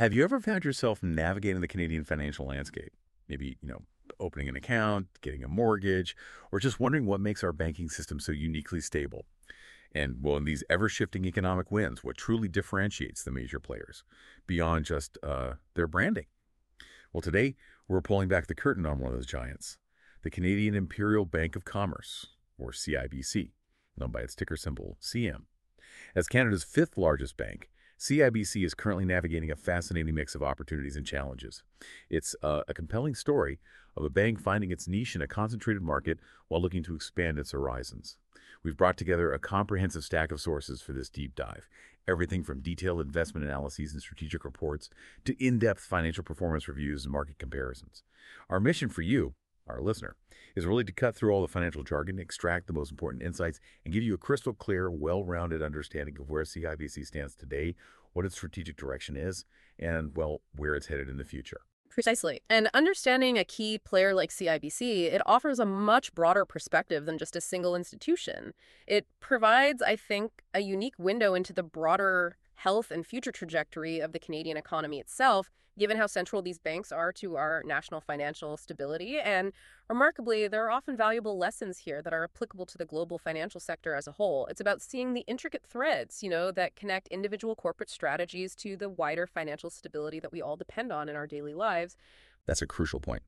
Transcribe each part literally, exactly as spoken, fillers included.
Have you ever found yourself navigating the Canadian financial landscape? Maybe, you know, opening an account, getting a mortgage, or just wondering what makes our banking system so uniquely stable? And, well, in these ever-shifting economic winds, what truly differentiates the major players beyond just uh, their branding? Well, today, we're pulling back the curtain on one of those giants, the Canadian Imperial Bank of Commerce, or C I B C, known by its ticker symbol C M. As Canada's fifth largest bank, C I B C is currently navigating a fascinating mix of opportunities and challenges. It's uh, a compelling story of a bank finding its niche in a concentrated market while looking to expand its horizons. We've brought together a comprehensive stack of sources for this deep dive, everything from detailed investment analyses and strategic reports to in-depth financial performance reviews and market comparisons. Our mission for you, our listener, is really to cut through all the financial jargon, extract the most important insights, and give you a crystal clear, well-rounded understanding of where C I B C stands today, what its strategic direction is, and, well, where it's headed in the future. Precisely. And understanding a key player like C I B C, it offers a much broader perspective than just a single institution. It provides, I think, a unique window into the broader health and future trajectory of the Canadian economy itself, given how central these banks are to our national financial stability. And remarkably, there are often valuable lessons here that are applicable to the global financial sector as a whole. It's about seeing the intricate threads, you know, that connect individual corporate strategies to the wider financial stability that we all depend on in our daily lives. That's a crucial point.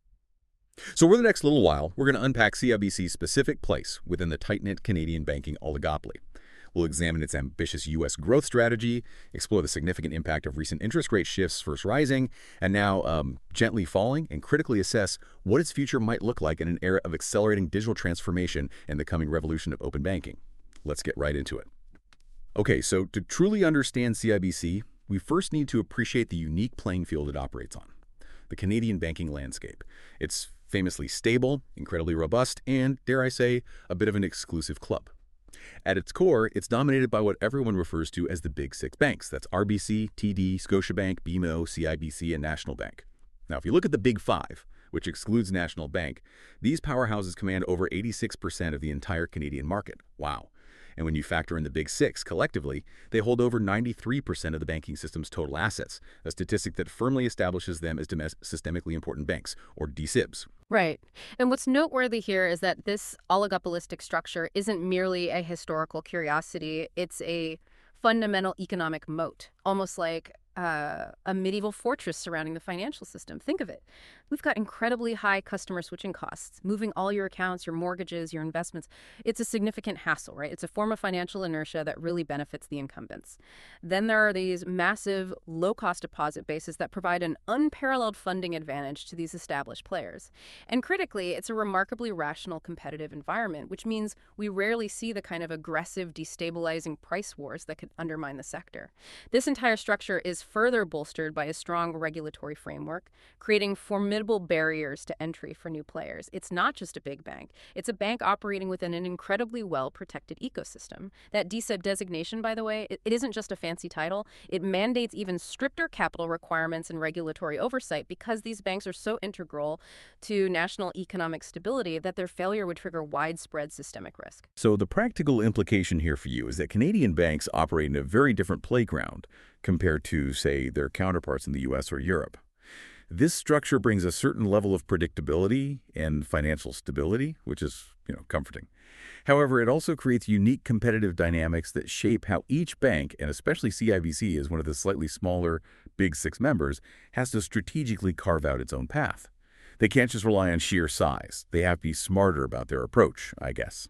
So over the next little while, we're going to unpack C I B C's specific place within the tight-knit Canadian banking oligopoly. We'll examine its ambitious U S growth strategy, explore the significant impact of recent interest rate shifts first rising and now um, gently falling, and critically assess what its future might look like in an era of accelerating digital transformation and the coming revolution of open banking. Let's get right into it. Okay, so to truly understand C I B C, we first need to appreciate the unique playing field it operates on, the Canadian banking landscape. It's famously stable, incredibly robust, and, dare I say, a bit of an exclusive club. At its core, it's dominated by what everyone refers to as the Big Six banks. That's R B C, T D, Scotiabank, B M O, C I B C, and National Bank. Now, if you look at the Big Five, which excludes National Bank, these powerhouses command over eighty-six percent of the entire Canadian market. Wow. And when you factor in the Big Six collectively, they hold over ninety-three percent of the banking system's total assets, a statistic that firmly establishes them as systemically important banks, or D S I Bs. Right. And what's noteworthy here is that this oligopolistic structure isn't merely a historical curiosity. It's a fundamental economic moat, almost like uh, a medieval fortress surrounding the financial system. Think of it. We've got incredibly high customer switching costs, moving all your accounts, your mortgages, your investments. It's a significant hassle, right? It's a form of financial inertia that really benefits the incumbents. Then there are these massive low-cost deposit bases that provide an unparalleled funding advantage to these established players. And critically, it's a remarkably rational competitive environment, which means we rarely see the kind of aggressive, destabilizing price wars that could undermine the sector. This entire structure is further bolstered by a strong regulatory framework, creating formidable barriers to entry for new players. It's not just a big bank. It's a bank operating within an incredibly well-protected ecosystem. That D S I B designation, by the way, it, it isn't just a fancy title. It mandates even stricter capital requirements and regulatory oversight because these banks are so integral to national economic stability that their failure would trigger widespread systemic risk. So the practical implication here for you is that Canadian banks operate in a very different playground compared to, say, their counterparts in the U S or Europe. This structure brings a certain level of predictability and financial stability, which is, you know, comforting. However, it also creates unique competitive dynamics that shape how each bank, and especially C I B C as one of the slightly smaller Big Six members, has to strategically carve out its own path. They can't just rely on sheer size. They have to be smarter about their approach, I guess.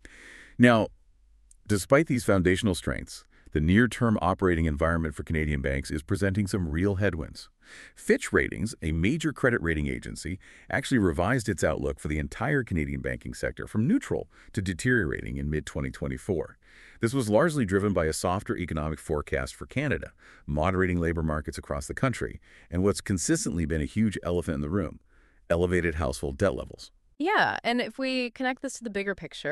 Now, despite these foundational strengths, the near-term operating environment for Canadian banks is presenting some real headwinds. Fitch Ratings, a major credit rating agency, actually revised its outlook for the entire Canadian banking sector from neutral to deteriorating in mid twenty twenty-four. This was largely driven by a softer economic forecast for Canada, moderating labor markets across the country, and what's consistently been a huge elephant in the room, elevated household debt levels. Yeah, and if we connect this to the bigger picture,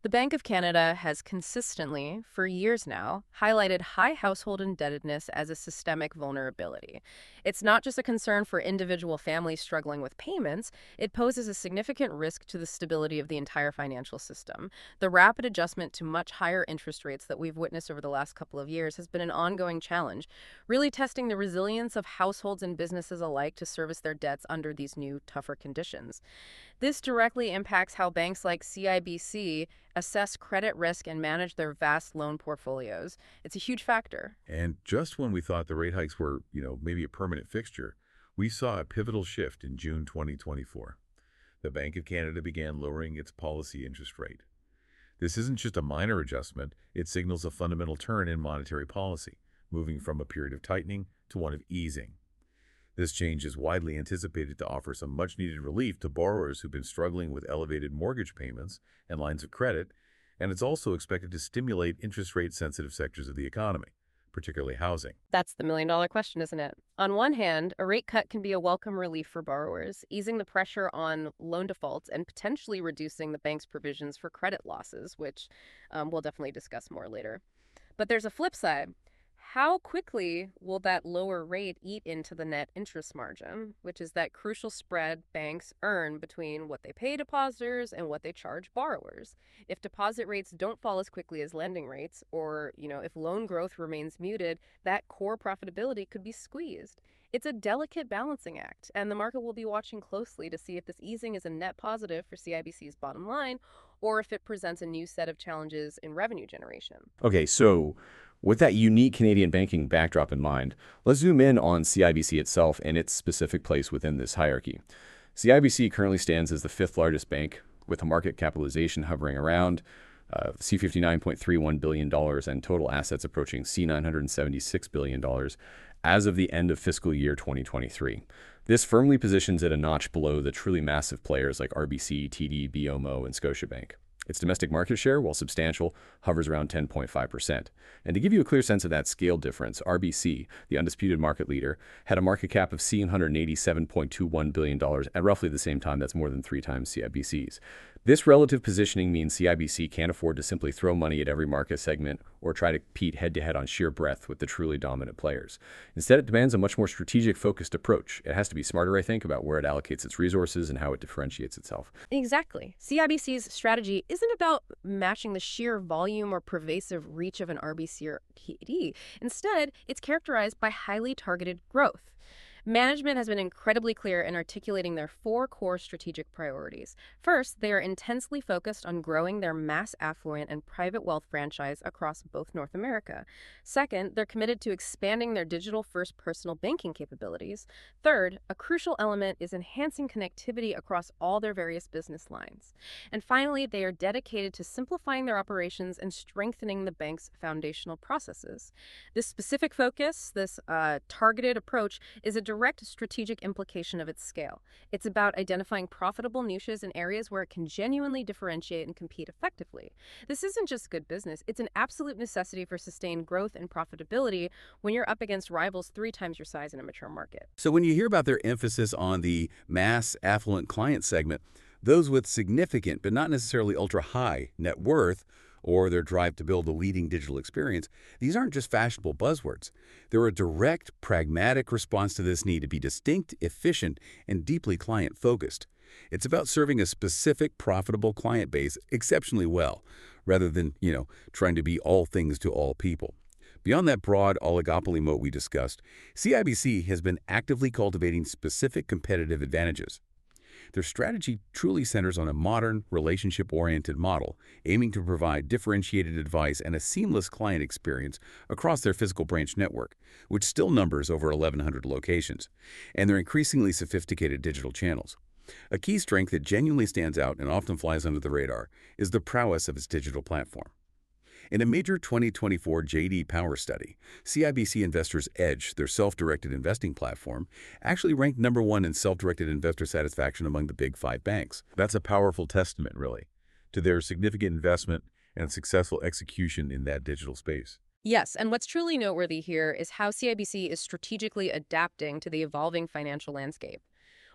The Bank of Canada has consistently, for years now, highlighted high household indebtedness as a systemic vulnerability. It's not just a concern for individual families struggling with payments, it poses a significant risk to the stability of the entire financial system. The rapid adjustment to much higher interest rates that we've witnessed over the last couple of years has been an ongoing challenge, really testing the resilience of households and businesses alike to service their debts under these new, tougher conditions. This directly impacts how banks like C I B C assess credit risk and manage their vast loan portfolios. It's a huge factor. And just when we thought the rate hikes were, you know, maybe a permanent fixture, we saw a pivotal shift in June twenty twenty-four. The Bank of Canada began lowering its policy interest rate. This isn't just a minor adjustment, it signals a fundamental turn in monetary policy, moving from a period of tightening to one of easing. This change is widely anticipated to offer some much-needed relief to borrowers who've been struggling with elevated mortgage payments and lines of credit, and it's also expected to stimulate interest rate-sensitive sectors of the economy, particularly housing. That's the million-dollar question, isn't it? On one hand, a rate cut can be a welcome relief for borrowers, easing the pressure on loan defaults and potentially reducing the bank's provisions for credit losses, which um, we'll definitely discuss more later. But there's a flip side. How quickly will that lower rate eat into the net interest margin, which is that crucial spread banks earn between what they pay depositors and what they charge borrowers? If deposit rates don't fall as quickly as lending rates, or, you know, if loan growth remains muted, that core profitability could be squeezed. It's a delicate balancing act, and the market will be watching closely to see if this easing is a net positive for C I B C's bottom line, or if it presents a new set of challenges in revenue generation. Okay, so with that unique Canadian banking backdrop in mind, let's zoom in on C I B C itself and its specific place within this hierarchy. C I B C currently stands as the fifth largest bank, with a market capitalization hovering around uh, C fifty-nine point three one billion dollars and total assets approaching C nine hundred seventy-six billion dollars as of the end of fiscal year twenty twenty-three. This firmly positions it a notch below the truly massive players like R B C, T D, B M O, and Scotiabank. Its domestic market share, while substantial, hovers around ten point five percent. And to give you a clear sense of that scale difference, R B C, the undisputed market leader, had a market cap of C one hundred eighty-seven point two one billion dollars at roughly the same time. That's more than three times C I B C's. This relative positioning means C I B C can't afford to simply throw money at every market segment or try to compete head-to-head on sheer breadth with the truly dominant players. Instead, it demands a much more strategic, focused approach. It has to be smarter, I think, about where it allocates its resources and how it differentiates itself. Exactly. C I B C's strategy isn't about matching the sheer volume or pervasive reach of an R B C or T D. Instead, it's characterized by highly targeted growth. Management has been incredibly clear in articulating their four core strategic priorities. First, they are intensely focused on growing their mass affluent and private wealth franchise across both North America. Second, they're committed to expanding their digital-first personal banking capabilities. Third, a crucial element is enhancing connectivity across all their various business lines. And finally, they are dedicated to simplifying their operations and strengthening the bank's foundational processes. This specific focus, this uh, targeted approach, is a direct strategic implication of its scale. It's about identifying profitable niches in areas where it can genuinely differentiate and compete effectively. This isn't just good business, it's an absolute necessity for sustained growth and profitability when you're up against rivals three times your size in a mature market. So when you hear about their emphasis on the mass affluent client segment, those with significant but not necessarily ultra-high net worth, or their drive to build a leading digital experience, these aren't just fashionable buzzwords. They're a direct, pragmatic response to this need to be distinct, efficient, and deeply client-focused. It's about serving a specific, profitable client base exceptionally well, rather than, you know, trying to be all things to all people. Beyond that broad oligopoly moat we discussed, C I B C has been actively cultivating specific competitive advantages. Their strategy truly centers on a modern, relationship-oriented model, aiming to provide differentiated advice and a seamless client experience across their physical branch network, which still numbers over eleven hundred locations, and their increasingly sophisticated digital channels. A key strength that genuinely stands out and often flies under the radar is the prowess of its digital platform. In a major twenty twenty-four J D Power study, C I B C Investors Edge, their self-directed investing platform, actually ranked number one in self-directed investor satisfaction among the big five banks. That's a powerful testament, really, to their significant investment and successful execution in that digital space. Yes, and what's truly noteworthy here is how C I B C is strategically adapting to the evolving financial landscape.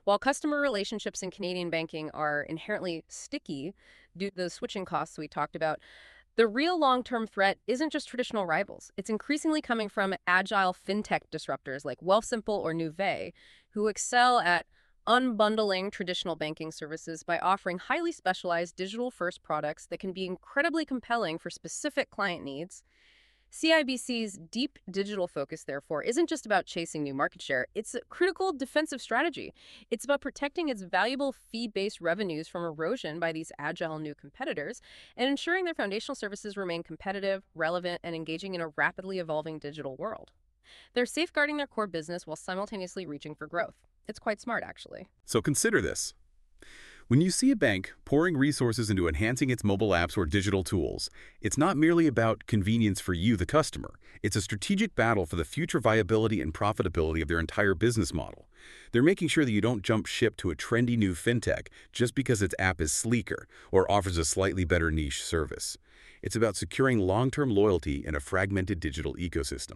While customer relationships in Canadian banking are inherently sticky due to the switching costs we talked about, the real long-term threat isn't just traditional rivals. It's increasingly coming from agile fintech disruptors like Wealthsimple or Nuvei, who excel at unbundling traditional banking services by offering highly specialized digital-first products that can be incredibly compelling for specific client needs. C I B C's deep digital focus, therefore, isn't just about chasing new market share. It's a critical defensive strategy. It's about protecting its valuable fee-based revenues from erosion by these agile new competitors and ensuring their foundational services remain competitive, relevant, and engaging in a rapidly evolving digital world. They're safeguarding their core business while simultaneously reaching for growth. It's quite smart, actually. So consider this. When you see a bank pouring resources into enhancing its mobile apps or digital tools, it's not merely about convenience for you, the customer. It's a strategic battle for the future viability and profitability of their entire business model. They're making sure that you don't jump ship to a trendy new fintech just because its app is sleeker or offers a slightly better niche service. It's about securing long-term loyalty in a fragmented digital ecosystem.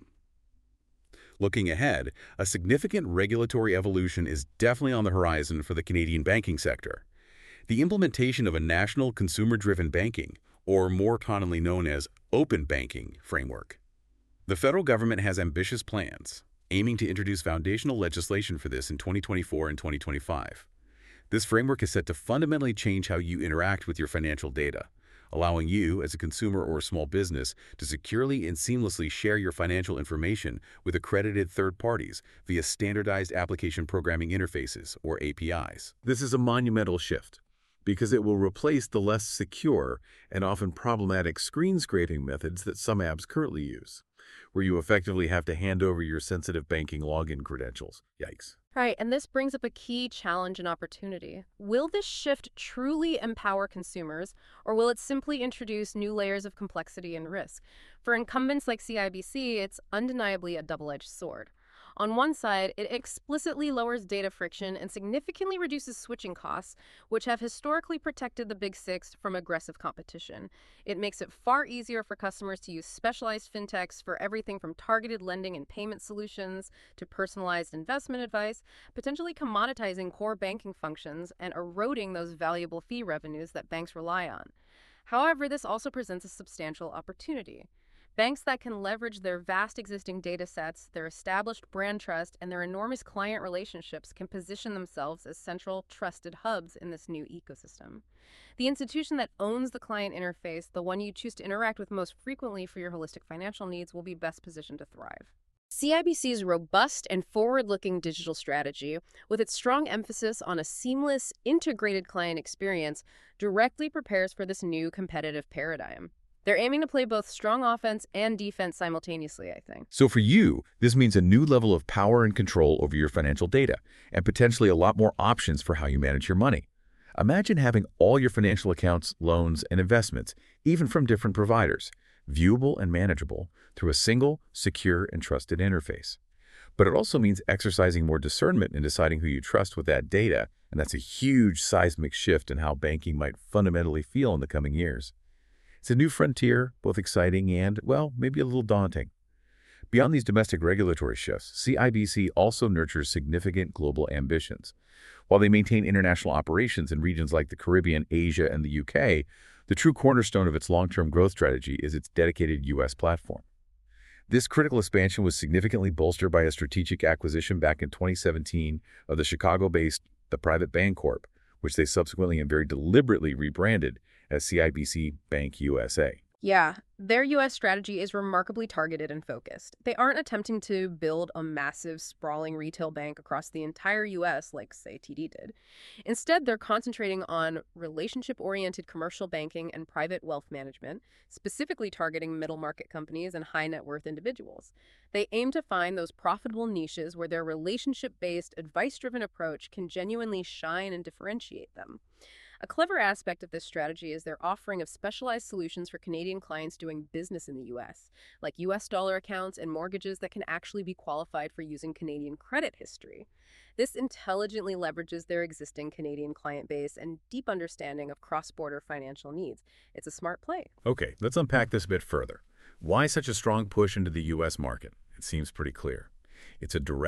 Looking ahead, a significant regulatory evolution is definitely on the horizon for the Canadian banking sector. The implementation of a national consumer-driven banking, or more commonly known as open banking, framework. The federal government has ambitious plans, aiming to introduce foundational legislation for this in twenty twenty-four and twenty twenty-five. This framework is set to fundamentally change how you interact with your financial data, allowing you, as a consumer or a small business, to securely and seamlessly share your financial information with accredited third parties via standardized application programming interfaces, or A P Is. This is a monumental shift, because it will replace the less secure and often problematic screen scraping methods that some apps currently use, where you effectively have to hand over your sensitive banking login credentials. Yikes. Right, and this brings up a key challenge and opportunity. Will this shift truly empower consumers, or will it simply introduce new layers of complexity and risk? For incumbents like C I B C, it's undeniably a double-edged sword. On one side, it explicitly lowers data friction and significantly reduces switching costs, which have historically protected the Big Six from aggressive competition. It makes it far easier for customers to use specialized fintechs for everything from targeted lending and payment solutions to personalized investment advice, potentially commoditizing core banking functions and eroding those valuable fee revenues that banks rely on. However, this also presents a substantial opportunity. Banks that can leverage their vast existing data sets, their established brand trust, and their enormous client relationships can position themselves as central, trusted hubs in this new ecosystem. The institution that owns the client interface, the one you choose to interact with most frequently for your holistic financial needs, will be best positioned to thrive. C I B C's robust and forward-looking digital strategy, with its strong emphasis on a seamless, integrated client experience, directly prepares for this new competitive paradigm. They're aiming to play both strong offense and defense simultaneously, I think. So for you, this means a new level of power and control over your financial data, and potentially a lot more options for how you manage your money. Imagine having all your financial accounts, loans, and investments, even from different providers, viewable and manageable through a single, secure, and trusted interface. But it also means exercising more discernment in deciding who you trust with that data, and that's a huge seismic shift in how banking might fundamentally feel in the coming years. It's a new frontier, both exciting and, well, maybe a little daunting. Beyond these domestic regulatory shifts, C I B C also nurtures significant global ambitions. While they maintain international operations in regions like the Caribbean, Asia, and the U K, the true cornerstone of its long-term growth strategy is its dedicated U S platform. This critical expansion was significantly bolstered by a strategic acquisition back in twenty seventeen of the Chicago-based The Private Bancorp, which they subsequently and very deliberately rebranded as C I B C Bank U S A. Yeah, their U S strategy is remarkably targeted and focused. They aren't attempting to build a massive, sprawling retail bank across the entire U S like, say, T D did. Instead, they're concentrating on relationship-oriented commercial banking and private wealth management, specifically targeting middle-market companies and high-net-worth individuals. They aim to find those profitable niches where their relationship-based, advice-driven approach can genuinely shine and differentiate them. A clever aspect of this strategy is their offering of specialized solutions for Canadian clients doing business in the U S, like U S dollar accounts and mortgages that can actually be qualified for using Canadian credit history. This intelligently leverages their existing Canadian client base and deep understanding of cross-border financial needs. It's a smart play. Okay, let's unpack this a bit further. Why such a strong push into the U S market? It seems pretty clear. It's a direct,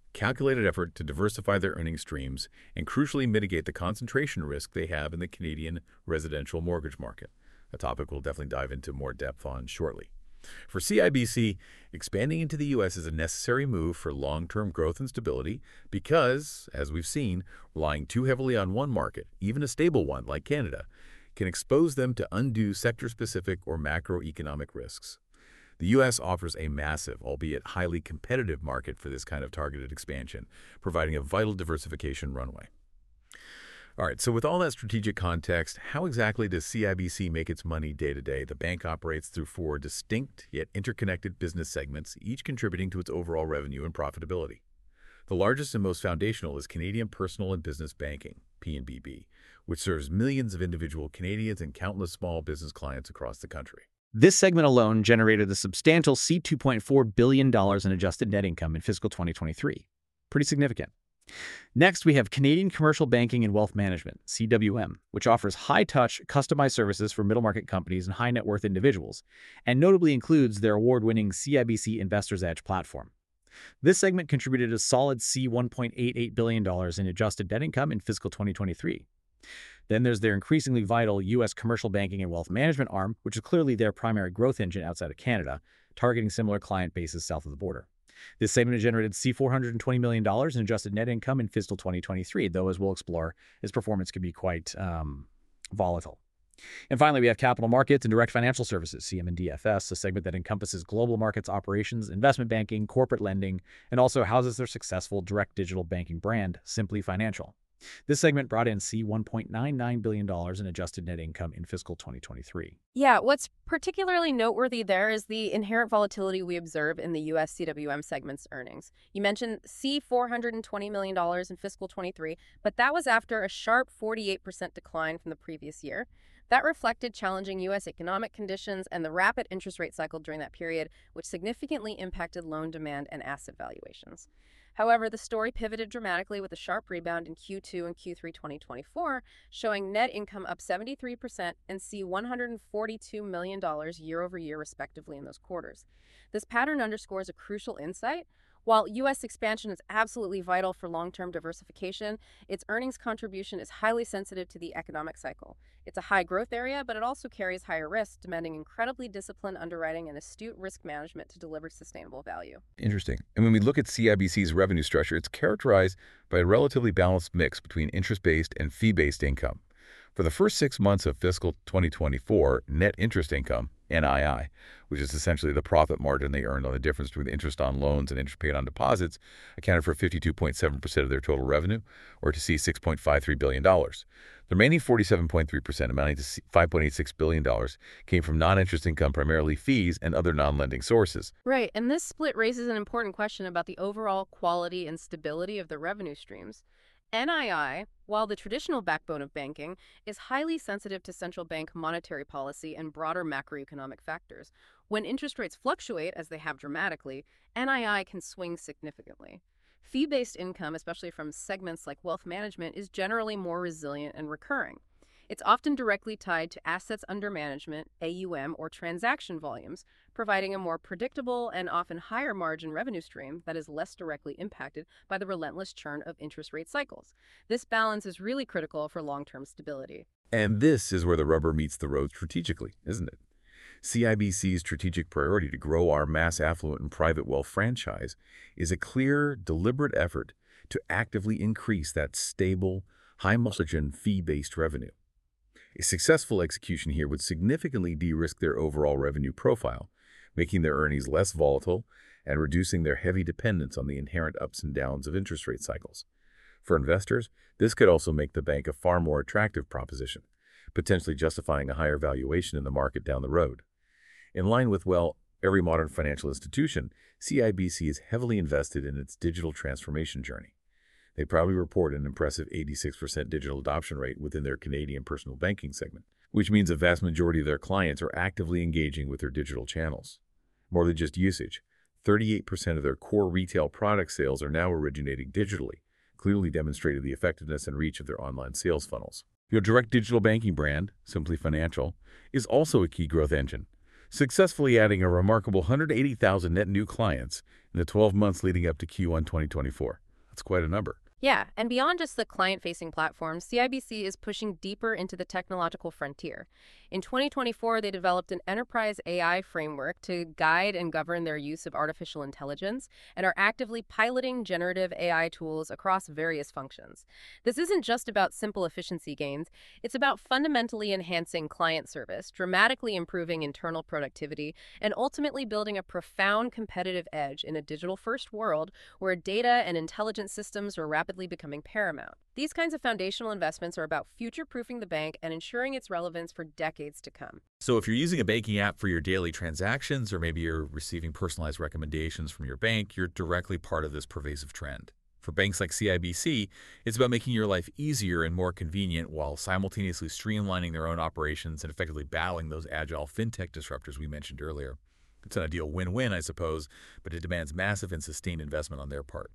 calculated effort to diversify their earnings streams and crucially mitigate the concentration risk they have in the Canadian residential mortgage market, a topic we'll definitely dive into more depth on shortly. For C I B C, expanding into the U S is a necessary move for long-term growth and stability because, as we've seen, relying too heavily on one market, even a stable one like Canada, can expose them to undue sector-specific or macroeconomic risks. The U S offers a massive, albeit highly competitive market for this kind of targeted expansion, providing a vital diversification runway. All right, so with all that strategic context, how exactly does C I B C make its money day to day? The bank operates through four distinct yet interconnected business segments, each contributing to its overall revenue and profitability. The largest and most foundational is Canadian Personal and Business Banking, P and B B, which serves millions of individual Canadians and countless small business clients across the country. This segment alone generated a substantial C two point four billion dollars in adjusted net income in fiscal twenty twenty-three. Pretty significant. Next, we have Canadian Commercial Banking and Wealth Management, C W M, which offers high-touch, customized services for middle-market companies and high-net-worth individuals, and notably includes their award-winning C I B C Investors Edge platform. This segment contributed a solid C one point eight eight billion dollars in adjusted net income in fiscal twenty twenty-three. Then there's their increasingly vital U S Commercial Banking and Wealth Management arm, which is clearly their primary growth engine outside of Canada, targeting similar client bases south of the border. This segment generated C four hundred twenty million dollars in adjusted net income in fiscal twenty twenty-three, though, as we'll explore, its performance can be quite um, volatile. And finally, we have Capital Markets and Direct Financial Services, C M and D F S, a segment that encompasses global markets operations, investment banking, corporate lending, and also houses their successful direct digital banking brand, Simply Financial. This segment brought in C one point nine nine billion dollars in adjusted net income in fiscal twenty twenty-three. Yeah, what's particularly noteworthy there is the inherent volatility we observe in the U S C W M segment's earnings. You mentioned C four hundred twenty million dollars in fiscal twenty-three, but that was after a sharp forty-eight percent decline from the previous year. That reflected challenging U S economic conditions and the rapid interest rate cycle during that period, which significantly impacted loan demand and asset valuations. However, the story pivoted dramatically with a sharp rebound in Q two and Q three twenty twenty-four, showing net income up seventy-three percent and C one hundred forty-two million dollars year over year, respectively, in those quarters. This pattern underscores a crucial insight. While U S expansion is absolutely vital for long-term diversification, its earnings contribution is highly sensitive to the economic cycle. It's a high-growth area, but it also carries higher risk, demanding incredibly disciplined underwriting and astute risk management to deliver sustainable value. Interesting. And when we look at C I B C's revenue structure, it's characterized by a relatively balanced mix between interest-based and fee-based income. For the first six months of fiscal twenty twenty-four, net interest income, N I I, which is essentially the profit margin they earned on the difference between interest on loans and interest paid on deposits, accounted for fifty-two point seven percent of their total revenue, or to see six point five three billion dollars. The remaining forty-seven point three percent, amounting to five point eight six billion dollars, came from non-interest income, primarily fees and other non-lending sources. Right, and this split raises an important question about the overall quality and stability of the revenue streams. N I I, while the traditional backbone of banking, is highly sensitive to central bank monetary policy and broader macroeconomic factors. When interest rates fluctuate, as they have dramatically, N I I can swing significantly. Fee-based income, especially from segments like wealth management, is generally more resilient and recurring. It's often directly tied to assets under management, A U M, or transaction volumes, providing a more predictable and often higher margin revenue stream that is less directly impacted by the relentless churn of interest rate cycles. This balance is really critical for long-term stability. And this is where the rubber meets the road strategically, isn't it? C I B C's strategic priority to grow our mass affluent and private wealth franchise is a clear, deliberate effort to actively increase that stable, high-margin, fee-based revenue. A successful execution here would significantly de-risk their overall revenue profile, making their earnings less volatile and reducing their heavy dependence on the inherent ups and downs of interest rate cycles. For investors, this could also make the bank a far more attractive proposition, potentially justifying a higher valuation in the market down the road. In line with, well, every modern financial institution, C I B C is heavily invested in its digital transformation journey. They probably report an impressive eighty-six percent digital adoption rate within their Canadian personal banking segment, which means a vast majority of their clients are actively engaging with their digital channels. More than just usage, thirty-eight percent of their core retail product sales are now originating digitally, clearly demonstrating the effectiveness and reach of their online sales funnels. Your direct digital banking brand, Simply Financial, is also a key growth engine. successfully adding a remarkable one hundred eighty thousand net new clients in the twelve months leading up to Q one twenty twenty-four. That's quite a number. Yeah, and beyond just the client-facing platforms, C I B C is pushing deeper into the technological frontier. In twenty twenty-four, they developed an enterprise A I framework to guide and govern their use of artificial intelligence and are actively piloting generative A I tools across various functions. This isn't just about simple efficiency gains. It's about fundamentally enhancing client service, dramatically improving internal productivity, and ultimately building a profound competitive edge in a digital-first world where data and intelligent systems are rapidly becoming paramount. These kinds of foundational investments are about future-proofing the bank and ensuring its relevance for decades to come. So if you're using a banking app for your daily transactions, or maybe you're receiving personalized recommendations from your bank, you're directly part of this pervasive trend. For banks like C I B C, it's about making your life easier and more convenient while simultaneously streamlining their own operations and effectively battling those agile fintech disruptors we mentioned earlier. It's an ideal win-win, I suppose, but it demands massive and sustained investment on their part.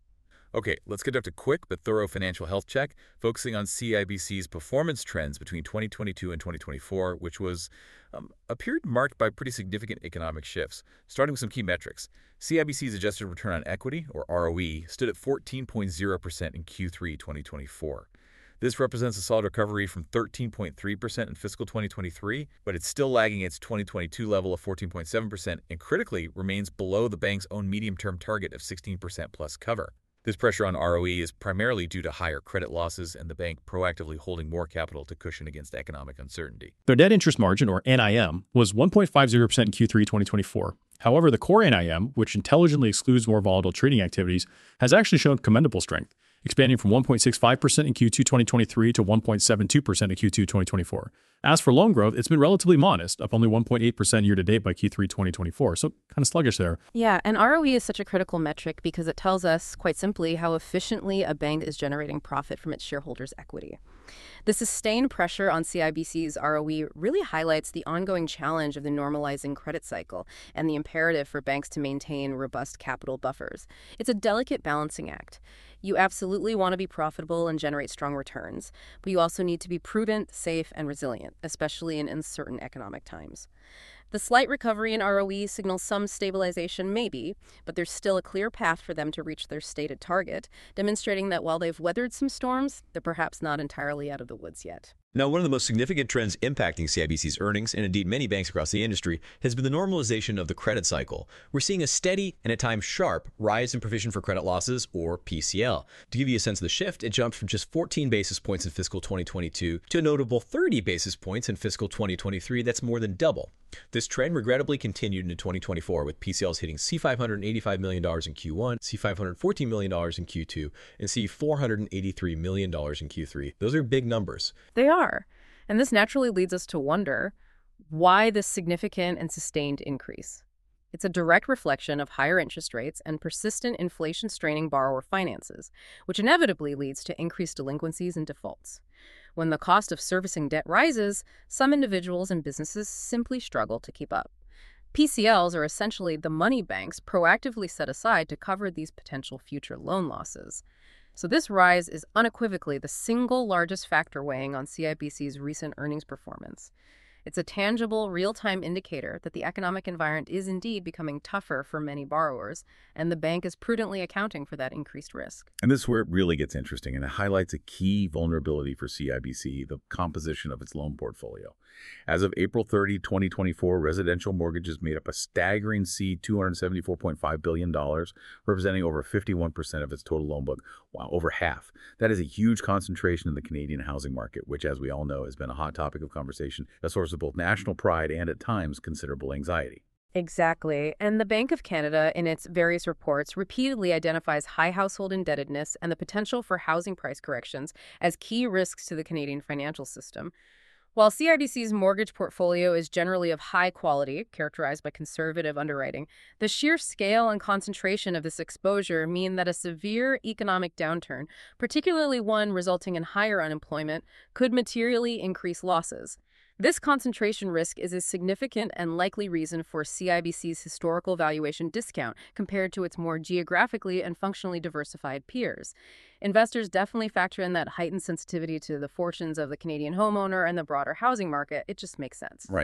Okay, let's conduct a quick but thorough financial health check, focusing on C I B C's performance trends between twenty twenty-two and twenty twenty-four, which was um, a period marked by pretty significant economic shifts. Starting with some key metrics, C I B C's adjusted return on equity, or R O E, stood at fourteen point zero percent in Q three twenty twenty-four. This represents a solid recovery from thirteen point three percent in fiscal twenty twenty-three, but it's still lagging its twenty twenty-two level of fourteen point seven percent and critically remains below the bank's own medium-term target of sixteen percent plus cover. This pressure on R O E is primarily due to higher credit losses and the bank proactively holding more capital to cushion against economic uncertainty. Their net interest margin, or N I M, was one point five zero percent in Q three twenty twenty-four. However, the core N I M, which intelligently excludes more volatile trading activities, has actually shown commendable strength, expanding from one point six five percent in Q two twenty twenty-three to one point seven two percent in Q two twenty twenty-four. As for loan growth, it's been relatively modest, up only one point eight percent year-to-date by Q three twenty twenty-four, so kind of sluggish there. Yeah, and R O E is such a critical metric because it tells us, quite simply, how efficiently a bank is generating profit from its shareholders' equity. The sustained pressure on C I B C's R O E really highlights the ongoing challenge of the normalizing credit cycle and the imperative for banks to maintain robust capital buffers. It's a delicate balancing act. You absolutely want to be profitable and generate strong returns, but you also need to be prudent, safe, and resilient, especially in uncertain economic times. The slight recovery in R O E signals some stabilization, maybe, but there's still a clear path for them to reach their stated target, demonstrating that while they've weathered some storms, they're perhaps not entirely out of the woods yet. Now, one of the most significant trends impacting C I B C's earnings, and indeed many banks across the industry, has been the normalization of the credit cycle. We're seeing a steady and at times sharp rise in provision for credit losses, or P C L. To give you a sense of the shift, it jumped from just fourteen basis points in fiscal twenty twenty-two to a notable thirty basis points in fiscal twenty twenty-three. That's more than double. This trend regrettably continued into twenty twenty-four, with P C Ls hitting C five hundred eighty-five million dollars in Q one, C five hundred fourteen million dollars in Q two, and C four hundred eighty-three million dollars in Q three. Those are big numbers. They are. And this naturally leads us to wonder why this significant and sustained increase. It's a direct reflection of higher interest rates and persistent inflation-straining borrower finances, which inevitably leads to increased delinquencies and defaults. When the cost of servicing debt rises, some individuals and businesses simply struggle to keep up. P C Ls are essentially the money banks proactively set aside to cover these potential future loan losses. So this rise is unequivocally the single largest factor weighing on C I B C's recent earnings performance. It's a tangible, real-time indicator that the economic environment is indeed becoming tougher for many borrowers, and the bank is prudently accounting for that increased risk. And this is where it really gets interesting, and it highlights a key vulnerability for C I B C, the composition of its loan portfolio. As of April thirtieth, twenty twenty-four, residential mortgages made up a staggering C two hundred seventy-four point five billion dollars, representing over fifty-one percent of its total loan book. Wow, over half. That is a huge concentration in the Canadian housing market, which, as we all know, has been a hot topic of conversation, a source of both national pride and, at times, considerable anxiety. Exactly. And the Bank of Canada, in its various reports, repeatedly identifies high household indebtedness and the potential for housing price corrections as key risks to the Canadian financial system. While C I B C's mortgage portfolio is generally of high quality, characterized by conservative underwriting, the sheer scale and concentration of this exposure mean that a severe economic downturn, particularly one resulting in higher unemployment, could materially increase losses. This concentration risk is a significant and likely reason for C I B C's historical valuation discount compared to its more geographically and functionally diversified peers. Investors definitely factor in that heightened sensitivity to the fortunes of the Canadian homeowner and the broader housing market. It just makes sense. Right.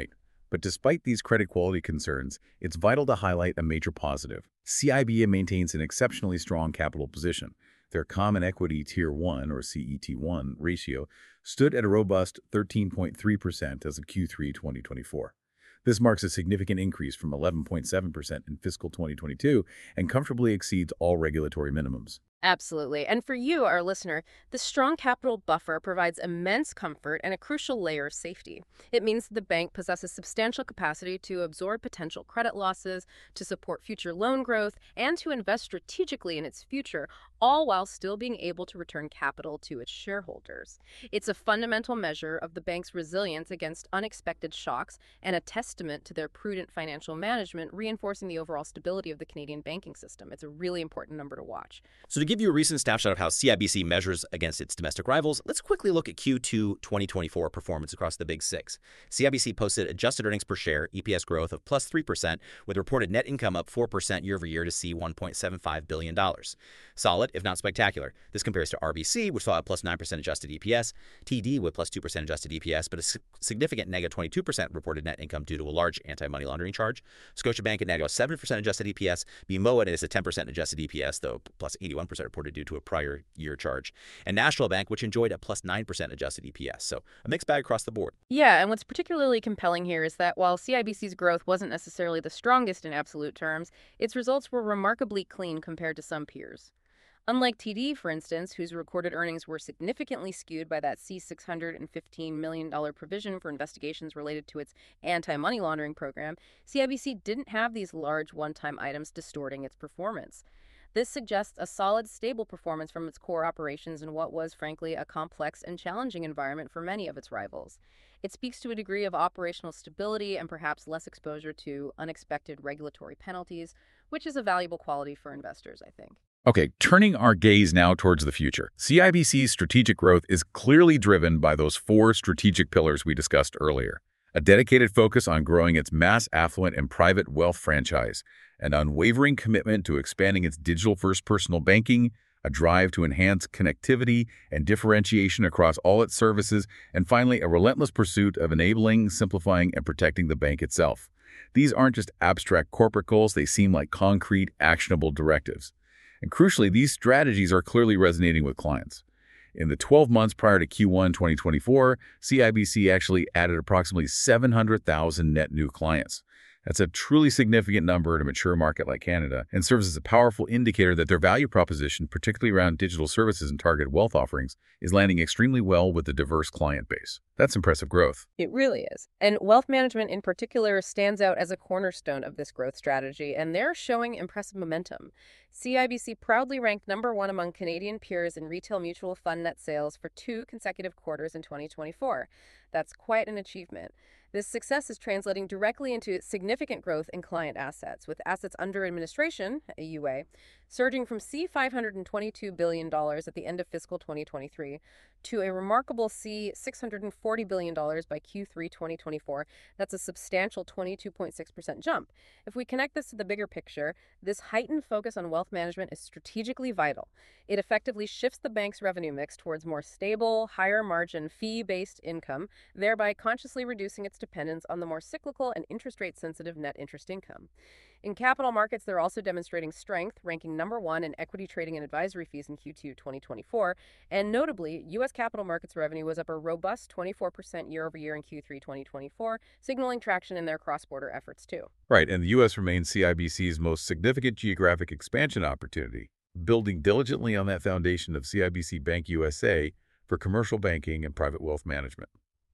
But despite these credit quality concerns, it's vital to highlight a major positive. C I B maintains an exceptionally strong capital position. Their Common Equity Tier one, or C E T one, ratio stood at a robust thirteen point three percent as of Q three twenty twenty-four. This marks a significant increase from eleven point seven percent in fiscal twenty twenty-two and comfortably exceeds all regulatory minimums. Absolutely. And for you, our listener, the strong capital buffer provides immense comfort and a crucial layer of safety. It means the bank possesses substantial capacity to absorb potential credit losses, to support future loan growth, and to invest strategically in its future, all while still being able to return capital to its shareholders. It's a fundamental measure of the bank's resilience against unexpected shocks and a testament to their prudent financial management, reinforcing the overall stability of the Canadian banking system. It's a really important number to watch. So to give you a recent snapshot of how C I B C measures against its domestic rivals, let's quickly look at Q two twenty twenty-four performance across the Big Six. C I B C posted adjusted earnings per share, E P S growth of plus three percent, with reported net income up four percent year over year to C one point seven five billion dollars. Solid, if not spectacular. This compares to R B C, which saw a plus nine percent adjusted E P S, T D with plus two percent adjusted E P S, but a significant negative twenty-two percent reported net income due to a large anti-money laundering charge. Scotiabank at negative seven percent adjusted E P S. B M O A is a ten percent adjusted E P S, though plus eighty-one percent reported due to a prior year charge. And National Bank, which enjoyed a plus nine percent adjusted E P S. So a mixed bag across the board. Yeah, and what's particularly compelling here is that while C I B C's growth wasn't necessarily the strongest in absolute terms, its results were remarkably clean compared to some peers. Unlike T D, for instance, whose recorded earnings were significantly skewed by that C six hundred fifteen million dollars provision for investigations related to its anti-money laundering program, C I B C didn't have these large one-time items distorting its performance. This suggests a solid, stable performance from its core operations in what was, frankly, a complex and challenging environment for many of its rivals. It speaks to a degree of operational stability and perhaps less exposure to unexpected regulatory penalties, which is a valuable quality for investors, I think. Okay, turning our gaze now towards the future. C I B C's strategic growth is clearly driven by those four strategic pillars we discussed earlier. A dedicated focus on growing its mass affluent and private wealth franchise, an unwavering commitment to expanding its digital-first personal banking, a drive to enhance connectivity and differentiation across all its services, and finally, a relentless pursuit of enabling, simplifying, and protecting the bank itself. These aren't just abstract corporate goals, they seem like concrete, actionable directives. And crucially, these strategies are clearly resonating with clients. In the twelve months prior to Q one twenty twenty-four, C I B C actually added approximately seven hundred thousand net new clients. That's a truly significant number in a mature market like Canada and serves as a powerful indicator that their value proposition, particularly around digital services and targeted wealth offerings, is landing extremely well with a diverse client base. That's impressive growth. It really is. And wealth management in particular stands out as a cornerstone of this growth strategy, and they're showing impressive momentum. C I B C proudly ranked number one among Canadian peers in retail mutual fund net sales for two consecutive quarters in twenty twenty-four. That's quite an achievement. This success is translating directly into significant growth in client assets, with assets under administration, A U A, surging from C five hundred twenty-two billion dollars at the end of fiscal twenty twenty-three to a remarkable C six hundred forty billion dollars by Q three twenty twenty-four. That's a substantial twenty-two point six percent jump. If we connect this to the bigger picture, this heightened focus on wealth management is strategically vital. It effectively shifts the bank's revenue mix towards more stable, higher margin, fee-based income, thereby consciously reducing its dependence on the more cyclical and interest rate sensitive net interest income. In capital markets, they're also demonstrating strength, ranking number one in equity trading and advisory fees in Q two twenty twenty-four. And notably, U S capital markets revenue was up a robust twenty-four percent year over year in Q three twenty twenty-four, signaling traction in their cross-border efforts too. Right, and the U S remains C I B C's most significant geographic expansion opportunity, building diligently on that foundation of C I B C Bank U S A for commercial banking and private wealth management.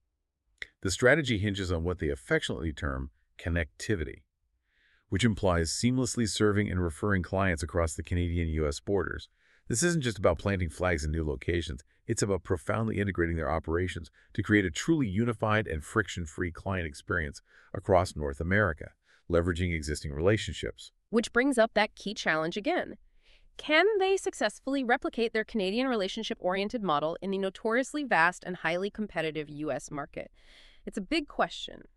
The strategy hinges on what they affectionately term connectivity, which implies seamlessly serving and referring clients across the Canadian U S borders. This isn't just about planting flags in new locations, it's about profoundly integrating their operations to create a truly unified and friction-free client experience across North America, leveraging existing relationships. Which brings up that key challenge again. Can they successfully replicate their Canadian relationship-oriented model in the notoriously vast and highly competitive U S market? It's a big question,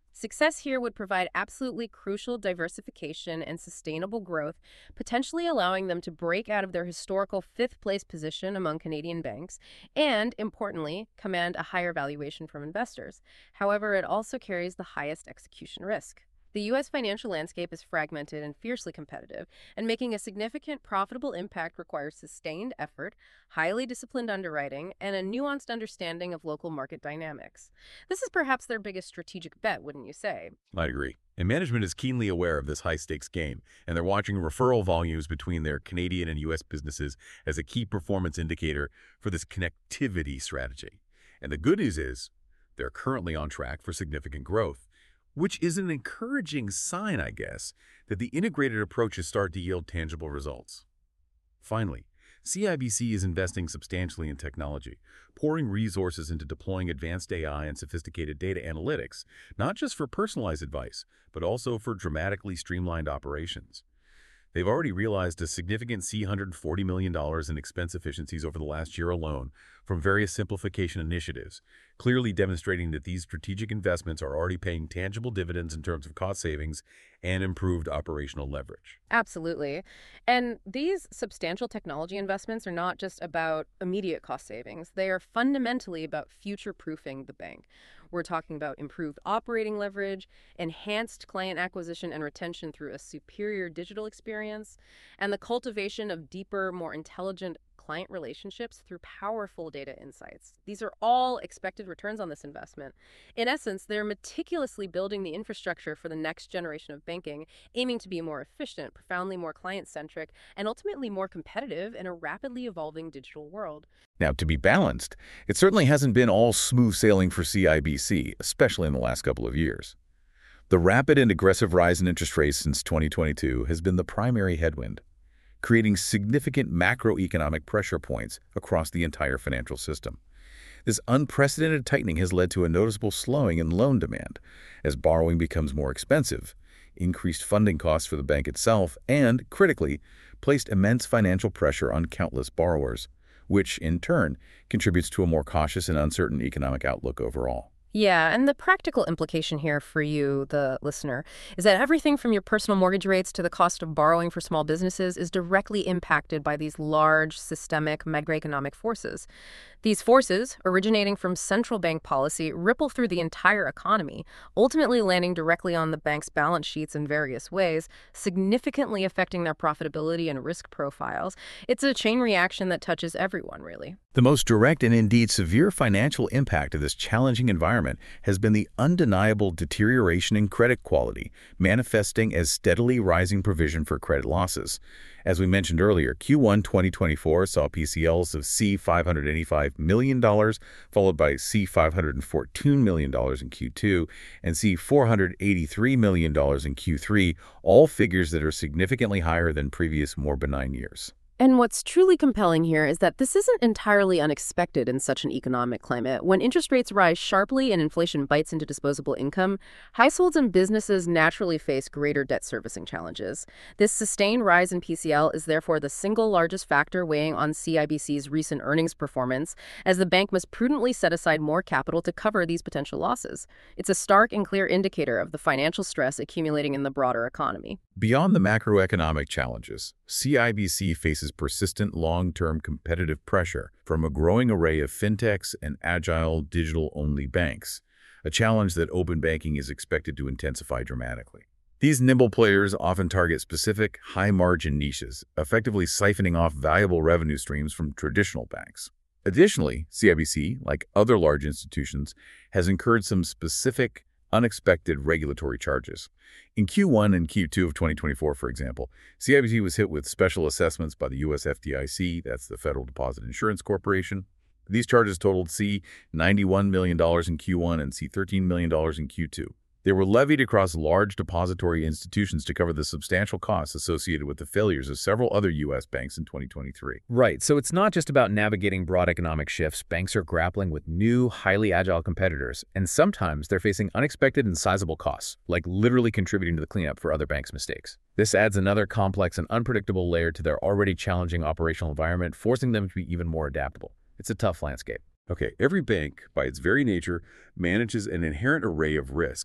Success here would provide absolutely crucial diversification and sustainable growth, potentially allowing them to break out of their historical fifth-place position among Canadian banks and, importantly, command a higher valuation from investors. However, it also carries the highest execution risk. The U S financial landscape is fragmented and fiercely competitive, and making a significant profitable impact requires sustained effort, highly disciplined underwriting, and a nuanced understanding of local market dynamics. This is perhaps their biggest strategic bet, wouldn't you say? I agree. And management is keenly aware of this high-stakes game, and they're watching referral volumes between their Canadian and U S businesses as a key performance indicator for this connectivity strategy. And the good news is they're currently on track for significant growth, which is an encouraging sign, I guess, that the integrated approaches start to yield tangible results. Finally, C I B C is investing substantially in technology, pouring resources into deploying advanced A I and sophisticated data analytics, not just for personalized advice, but also for dramatically streamlined operations. They've already realized a significant C one hundred forty million dollars in expense efficiencies over the last year alone from various simplification initiatives, clearly demonstrating that these strategic investments are already paying tangible dividends in terms of cost savings and improved operational leverage. Absolutely. And these substantial technology investments are not just about immediate cost savings. They are fundamentally about future-proofing the bank. We're talking about improved operating leverage, enhanced client acquisition and retention through a superior digital experience, and the cultivation of deeper, more intelligent client relationships through powerful data insights. These are all expected returns on this investment. In essence, they're meticulously building the infrastructure for the next generation of banking, aiming to be more efficient, profoundly more client-centric, and ultimately more competitive in a rapidly evolving digital world. Now, to be balanced, it certainly hasn't been all smooth sailing for C I B C, especially in the last couple of years. The rapid and aggressive rise in interest rates since twenty twenty-two has been the primary headwind, creating significant macroeconomic pressure points across the entire financial system. This unprecedented tightening has led to a noticeable slowing in loan demand as borrowing becomes more expensive, increased funding costs for the bank itself, and, critically, placed immense financial pressure on countless borrowers, which, in turn, contributes to a more cautious and uncertain economic outlook overall. Yeah, and the practical implication here for you, the listener, is that everything from your personal mortgage rates to the cost of borrowing for small businesses is directly impacted by these large, systemic macroeconomic forces. These forces, originating from central bank policy, ripple through the entire economy, ultimately landing directly on the bank's balance sheets in various ways, significantly affecting their profitability and risk profiles. It's a chain reaction that touches everyone, really. The most direct and indeed severe financial impact of this challenging environment has been the undeniable deterioration in credit quality, manifesting as steadily rising provision for credit losses. As we mentioned earlier, Q one twenty twenty-four saw P C Ls of C five hundred eighty-five million dollars, followed by C five hundred fourteen million dollars in Q two and C four hundred eighty-three million dollars in Q three, all figures that are significantly higher than previous more benign years. And what's truly compelling here is that this isn't entirely unexpected in such an economic climate. When interest rates rise sharply and inflation bites into disposable income, households and businesses naturally face greater debt servicing challenges. This sustained rise in P C L is therefore the single largest factor weighing on C I B C's recent earnings performance, as the bank must prudently set aside more capital to cover these potential losses. It's a stark and clear indicator of the financial stress accumulating in the broader economy. Beyond the macroeconomic challenges, C I B C faces persistent long-term competitive pressure from a growing array of fintechs and agile digital-only banks, a challenge that open banking is expected to intensify dramatically. These nimble players often target specific, high-margin niches, effectively siphoning off valuable revenue streams from traditional banks. Additionally, C I B C, like other large institutions, has incurred some specific, unexpected regulatory charges. In Q one and Q two of twenty twenty-four, for example, C I B C was hit with special assessments by the U S F D I C, that's the Federal Deposit Insurance Corporation. These charges totaled C ninety-one million dollars in Q one and C thirteen million dollars in Q two. They were levied across large depository institutions to cover the substantial costs associated with the failures of several other U S banks in twenty twenty-three. Right, so it's not just about navigating broad economic shifts. Banks are grappling with new, highly agile competitors, and sometimes they're facing unexpected and sizable costs, like literally contributing to the cleanup for other banks' mistakes. This adds another complex and unpredictable layer to their already challenging operational environment, forcing them to be even more adaptable. It's a tough landscape. Okay, every bank, by its very nature, manages an inherent array of risks,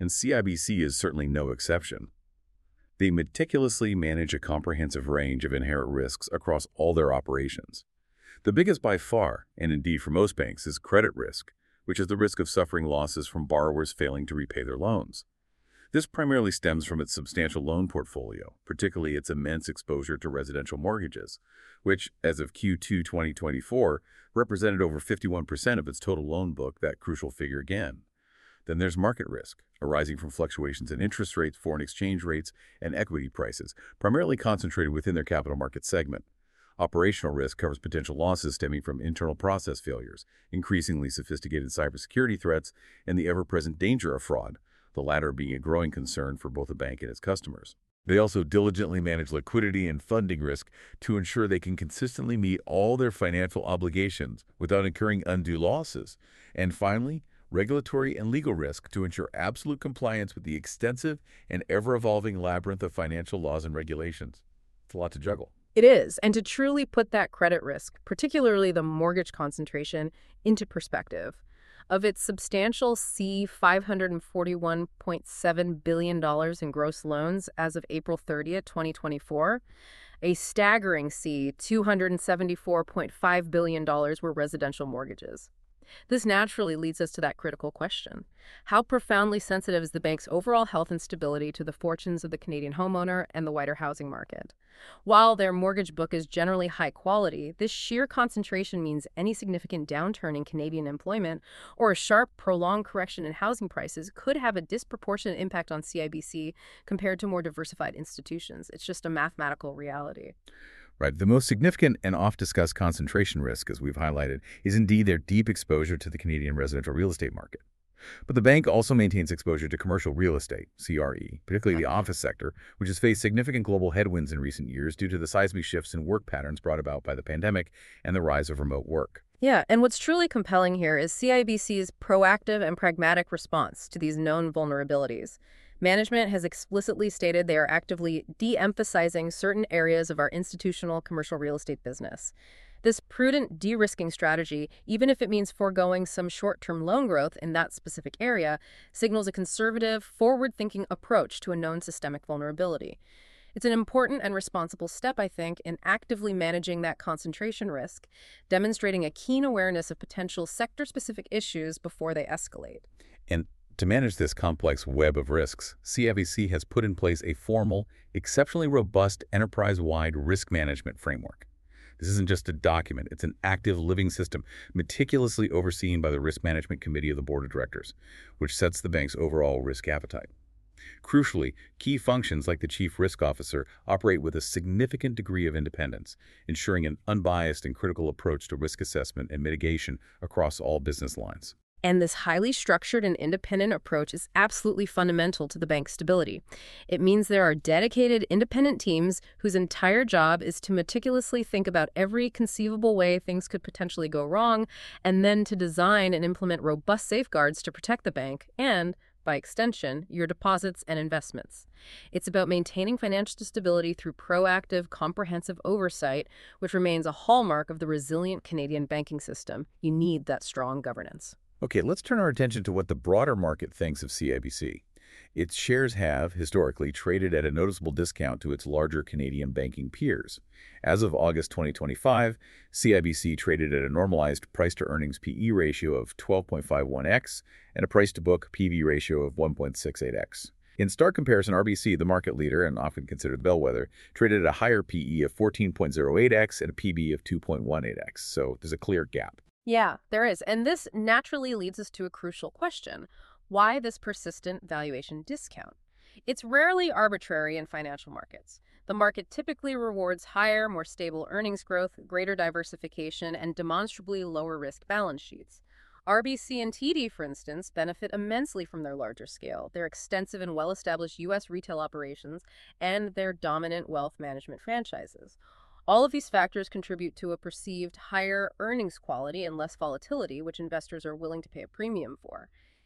and C I B C is certainly no exception. They meticulously manage a comprehensive range of inherent risks across all their operations. The biggest by far, and indeed for most banks, is credit risk, which is the risk of suffering losses from borrowers failing to repay their loans. This primarily stems from its substantial loan portfolio, particularly its immense exposure to residential mortgages, which, as of Q two twenty twenty-four, represented over fifty-one percent of its total loan book, that crucial figure again. Then there's market risk, arising from fluctuations in interest rates, foreign exchange rates, and equity prices, primarily concentrated within their capital market segment. Operational risk covers potential losses stemming from internal process failures, increasingly sophisticated cybersecurity threats, and the ever-present danger of fraud, the latter being a growing concern for both the bank and its customers. They also diligently manage liquidity and funding risk to ensure they can consistently meet all their financial obligations without incurring undue losses. And finally, regulatory and legal risk to ensure absolute compliance with the extensive and ever-evolving labyrinth of financial laws and regulations. It's a lot to juggle. It is, and to truly put that credit risk, particularly the mortgage concentration, into perspective, of its substantial C five hundred forty-one point seven billion dollars in gross loans as of April thirtieth, twenty twenty-four, a staggering C two hundred seventy-four point five billion dollars were residential mortgages. This naturally leads us to that critical question. How profoundly sensitive is the bank's overall health and stability to the fortunes of the Canadian homeowner and the wider housing market? While their mortgage book is generally high quality, this sheer concentration means any significant downturn in Canadian employment or a sharp, prolonged correction in housing prices could have a disproportionate impact on C I B C compared to more diversified institutions. It's just a mathematical reality. Right. The most significant and oft-discussed concentration risk, as we've highlighted, is indeed their deep exposure to the Canadian residential real estate market. But the bank also maintains exposure to commercial real estate, C R E, particularly the office sector, which has faced significant global headwinds in recent years due to the seismic shifts in work patterns brought about by the pandemic and the rise of remote work. Yeah, and what's truly compelling here is C I B C's proactive and pragmatic response to these known vulnerabilities. Management has explicitly stated they are actively de-emphasizing certain areas of our institutional commercial real estate business. This prudent de-risking strategy, even if it means foregoing some short-term loan growth in that specific area, signals a conservative, forward-thinking approach to a known systemic vulnerability. It's an important and responsible step, I think, in actively managing that concentration risk, demonstrating a keen awareness of potential sector-specific issues before they escalate. And to manage this complex web of risks, C I B C has put in place a formal, exceptionally robust enterprise-wide risk management framework. This isn't just a document, it's an active living system meticulously overseen by the Risk Management Committee of the Board of Directors, which sets the bank's overall risk appetite. Crucially, key functions like the Chief Risk Officer operate with a significant degree of independence, ensuring an unbiased and critical approach to risk assessment and mitigation across all business lines. And this highly structured and independent approach is absolutely fundamental to the bank's stability. It means there are dedicated independent teams whose entire job is to meticulously think about every conceivable way things could potentially go wrong, and then to design and implement robust safeguards to protect the bank and, by extension, your deposits and investments. It's about maintaining financial stability through proactive, comprehensive oversight, which remains a hallmark of the resilient Canadian banking system. You need that strong governance. Okay, let's turn our attention to what the broader market thinks of C I B C. Its shares have, historically, traded at a noticeable discount to its larger Canadian banking peers. As of August twenty twenty-five, C I B C traded at a normalized price-to-earnings P E ratio of twelve point five one x and a price-to-book P B ratio of one point six eight x. In stark comparison, R B C, the market leader and often considered the bellwether, traded at a higher P E of fourteen point zero eight x and a P B of two point one eight x, so there's a clear gap. Yeah, there is. And this naturally leads us to a crucial question. Why this persistent valuation discount? It's rarely arbitrary in financial markets. The market typically rewards higher, more stable earnings growth, greater diversification, and demonstrably lower risk balance sheets. R B C and T D, for instance, benefit immensely from their larger scale, their extensive and well-established U S retail operations, and their dominant wealth management franchises. All of these factors contribute to a perceived higher earnings quality and less volatility, which investors are willing to pay a premium for.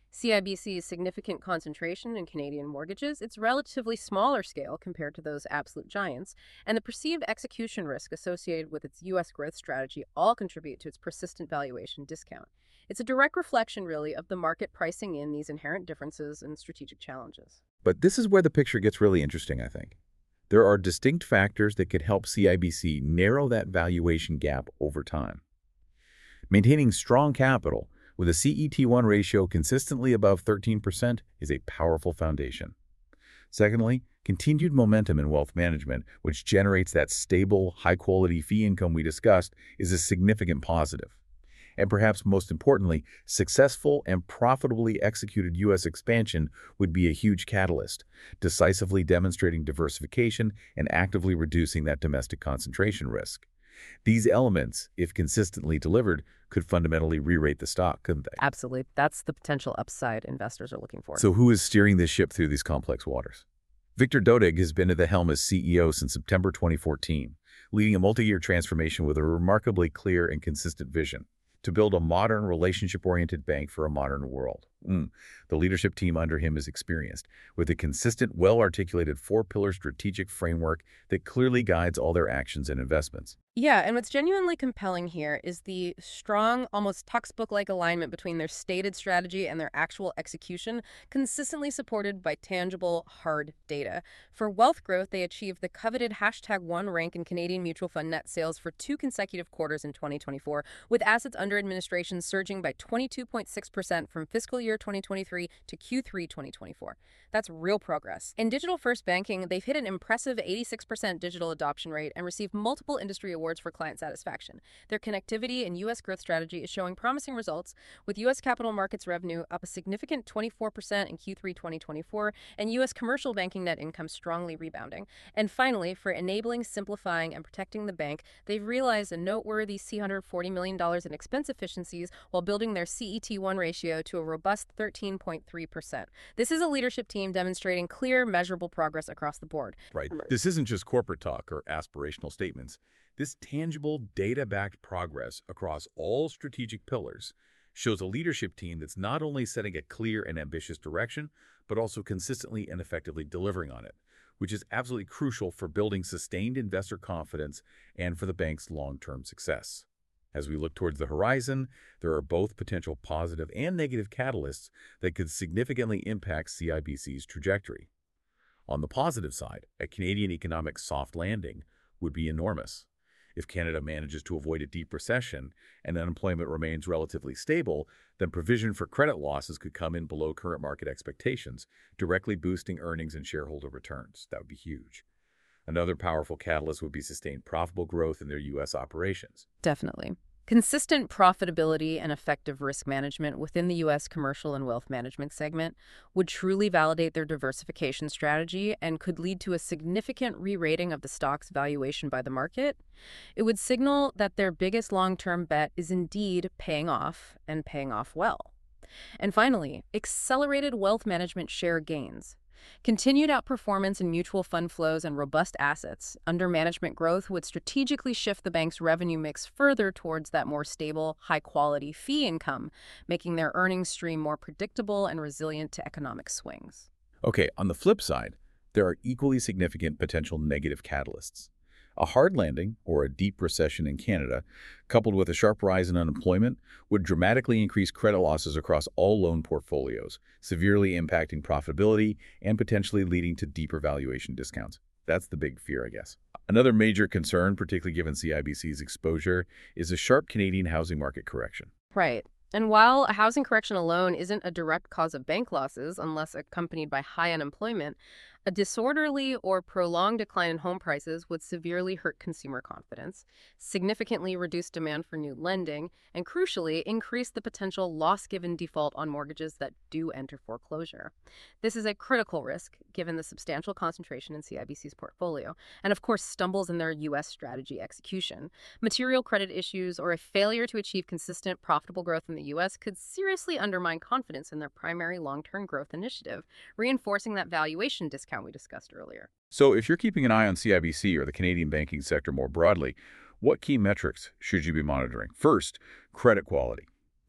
C I B C's significant concentration in Canadian mortgages, its relatively smaller scale compared to those absolute giants, and the perceived execution risk associated with its U S growth strategy all contribute to its persistent valuation discount. It's a direct reflection, really, of the market pricing in these inherent differences and strategic challenges. But this is where the picture gets really interesting, I think. There are distinct factors that could help C I B C narrow that valuation gap over time. Maintaining strong capital with a C E T one ratio consistently above thirteen percent is a powerful foundation. Secondly, continued momentum in wealth management, which generates that stable, high-quality fee income we discussed, is a significant positive. And perhaps most importantly, successful and profitably executed U S expansion would be a huge catalyst, decisively demonstrating diversification and actively reducing that domestic concentration risk. These elements, if consistently delivered, could fundamentally re-rate the stock, couldn't they? Absolutely. That's the potential upside investors are looking for. So who is steering this ship through these complex waters? Victor Dodig has been at the helm as C E O since September twenty fourteen, leading a multi-year transformation with a remarkably clear and consistent vision to build a modern, relationship-oriented bank for a modern world. Mm. The leadership team under him is experienced, with a consistent, well-articulated four-pillar strategic framework that clearly guides all their actions and investments. Yeah, and what's genuinely compelling here is the strong, almost textbook-like alignment between their stated strategy and their actual execution, consistently supported by tangible, hard data. For wealth growth, they achieved the coveted hashtag one rank in Canadian mutual fund net sales for two consecutive quarters in twenty twenty-four, with assets under administration surging by twenty-two point six percent from fiscal year twenty twenty-three to Q three twenty twenty-four. That's real progress. In digital-first banking, they've hit an impressive eighty-six percent digital adoption rate and received multiple industry awards for client satisfaction. Their connectivity and U S growth strategy is showing promising results, with U S capital markets revenue up a significant twenty-four percent in Q three twenty twenty-four and U S commercial banking net income strongly rebounding. And finally, for enabling, simplifying, and protecting the bank, they've realized a noteworthy C one hundred forty million dollars in expense efficiencies while building their C E T one ratio to a robust thirteen point three percent. This is a leadership team demonstrating clear, measurable progress across the board. Right. This isn't just corporate talk or aspirational statements. This tangible, data-backed progress across all strategic pillars shows a leadership team that's not only setting a clear and ambitious direction, but also consistently and effectively delivering on it, which is absolutely crucial for building sustained investor confidence and for the bank's long-term success. As we look towards the horizon, there are both potential positive and negative catalysts that could significantly impact C I B C's trajectory. On the positive side, a Canadian economic soft landing would be enormous. If Canada manages to avoid a deep recession and unemployment remains relatively stable, then provision for credit losses could come in below current market expectations, directly boosting earnings and shareholder returns. That would be huge. Another powerful catalyst would be sustained profitable growth in their U S operations. Definitely. Consistent profitability and effective risk management within the U S commercial and wealth management segment would truly validate their diversification strategy and could lead to a significant re-rating of the stock's valuation by the market. It would signal that their biggest long-term bet is indeed paying off and paying off well. And finally, accelerated wealth management share gains. Continued outperformance in mutual fund flows and robust assets under management growth would strategically shift the bank's revenue mix further towards that more stable, high-quality fee income, making their earnings stream more predictable and resilient to economic swings. Okay, on the flip side, there are equally significant potential negative catalysts. A hard landing, or a deep recession in Canada, coupled with a sharp rise in unemployment, would dramatically increase credit losses across all loan portfolios, severely impacting profitability and potentially leading to deeper valuation discounts. That's the big fear, I guess. Another major concern, particularly given C I B C's exposure, is a sharp Canadian housing market correction. Right. And while a housing correction alone isn't a direct cause of bank losses, unless accompanied by high unemployment, a disorderly or prolonged decline in home prices would severely hurt consumer confidence, significantly reduce demand for new lending, and crucially, increase the potential loss given default on mortgages that do enter foreclosure. This is a critical risk, given the substantial concentration in C I B C's portfolio, and of course stumbles in their U S strategy execution. Material credit issues or a failure to achieve consistent, profitable growth in the U S could seriously undermine confidence in their primary long-term growth initiative, reinforcing that valuation discount we discussed earlier. So if you're keeping an eye on C I B C or the Canadian banking sector more broadly, what key metrics should you be monitoring? First, credit quality.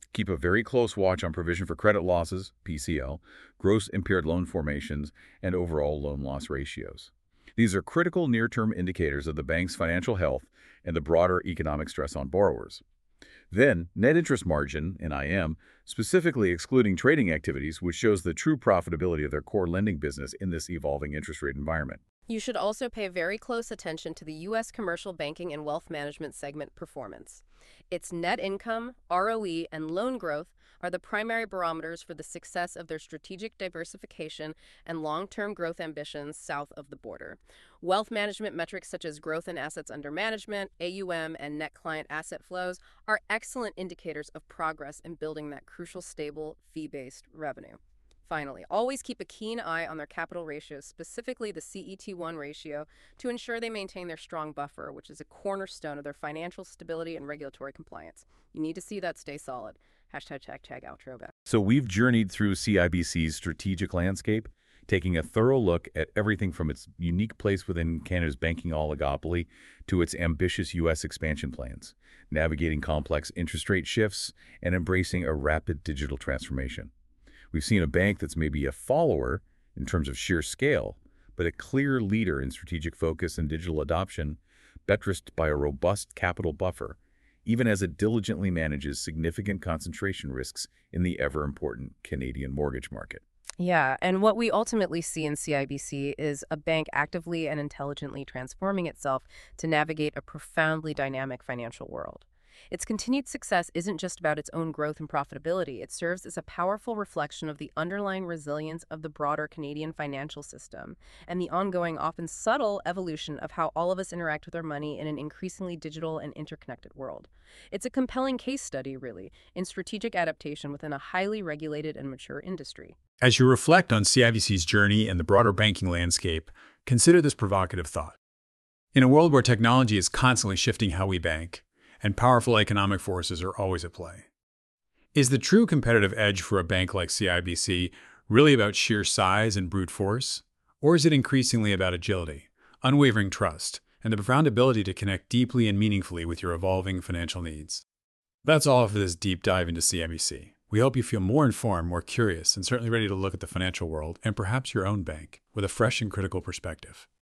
keep a very close watch on provision for credit losses, P C L, gross impaired loan formations, and overall loan loss ratios. These are critical near-term indicators of the bank's financial health and the broader economic stress on borrowers. Then, net interest margin, N I M, specifically excluding trading activities, which shows the true profitability of their core lending business in this evolving interest rate environment. You should also pay very close attention to the U S commercial banking and wealth management segment performance. Its net income, R O E, and loan growth are the primary barometers for the success of their strategic diversification and long-term growth ambitions south of the border. Wealth management metrics such as growth in assets under management, A U M, and net client asset flows are excellent indicators of progress in building that crucial, stable, fee-based revenue. Finally, always keep a keen eye on their capital ratios, specifically the C E T one ratio, to ensure they maintain their strong buffer, which is a cornerstone of their financial stability and regulatory compliance. You need to see that stay solid. Hashtag tag tag outro back. So we've journeyed through C I B C's strategic landscape, taking a thorough look at everything from its unique place within Canada's banking oligopoly to its ambitious U S expansion plans, navigating complex interest rate shifts, and embracing a rapid digital transformation. We've seen a bank that's maybe a follower in terms of sheer scale, but a clear leader in strategic focus and digital adoption, buttressed by a robust capital buffer, even as it diligently manages significant concentration risks in the ever-important Canadian mortgage market. Yeah, and what we ultimately see in C I B C is a bank actively and intelligently transforming itself to navigate a profoundly dynamic financial world. Its continued success isn't just about its own growth and profitability. It serves as a powerful reflection of the underlying resilience of the broader Canadian financial system and the ongoing, often subtle evolution of how all of us interact with our money in an increasingly digital and interconnected world. It's a compelling case study, really, in strategic adaptation within a highly regulated and mature industry. As you reflect on C I B C's journey and the broader banking landscape, consider this provocative thought. In a world where technology is constantly shifting how we bank, and powerful economic forces are always at play, is the true competitive edge for a bank like C I B C really about sheer size and brute force? Or is it increasingly about agility, unwavering trust, and the profound ability to connect deeply and meaningfully with your evolving financial needs? That's all for this deep dive into C I B C. We hope you feel more informed, more curious, and certainly ready to look at the financial world and perhaps your own bank with a fresh and critical perspective.